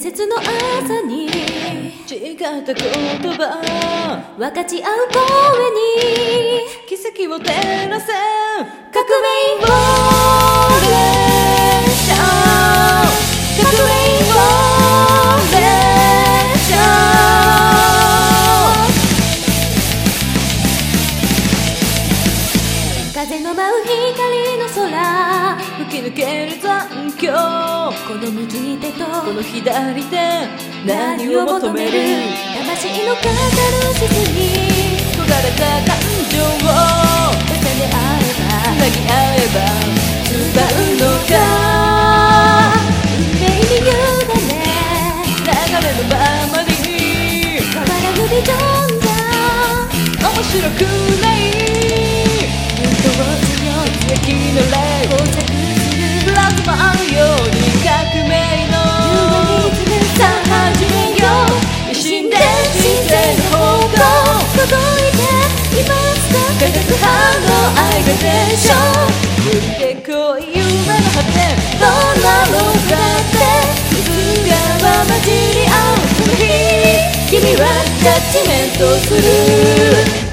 節の朝に違った言葉分かち合う声に奇跡を照らせ革命を列車革命を列車風の舞う光の空吹き抜ける残響この右手とこの左手何を求める魂のカタルシスに焦がれた感情を重ね合えばつなぎ合えば伝うのか運命に委ね流れのままに変わらぬビジョンが面白くない運動強い刺激の霊膠着するプラズマ合うように革命のさあ始めよう一心で人生の方向届いていますか化学反応愛がでしょ降りてこい夢の果てどんなローだっていつかは混じり合うその日君はジャッジメントする